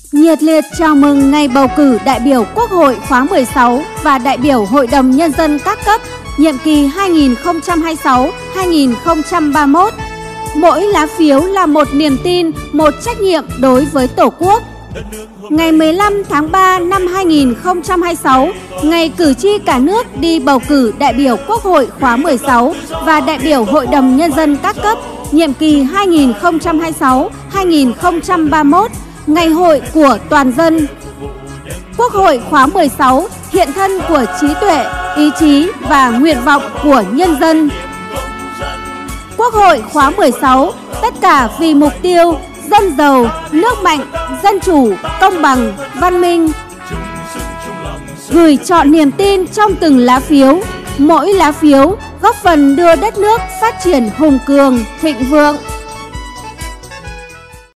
Nhiệt liệt chào mừng ngày bầu cử đại biểu Quốc hội khóa 16 và đại biểu Hội đồng Nhân dân các cấp, nhiệm kỳ 2026-2031. Mỗi lá phiếu là một niềm tin, một trách nhiệm đối với Tổ quốc. Ngày 15 tháng 3 năm 2026, ngày cử tri cả nước đi bầu cử đại biểu Quốc hội khóa 16 và đại biểu Hội đồng Nhân dân các cấp, nhiệm kỳ 2026-2031, ngày hội của toàn dân. Quốc hội khóa 16 hiện thân của trí tuệ, ý chí và nguyện vọng của nhân dân. Quốc hội khóa 16, tất cả vì mục tiêu dân giàu, nước mạnh, dân chủ, công bằng, văn minh. Gửi trọn niềm tin trong từng lá phiếu, mỗi lá phiếu góp phần đưa đất nước phát triển hùng cường, thịnh vượng.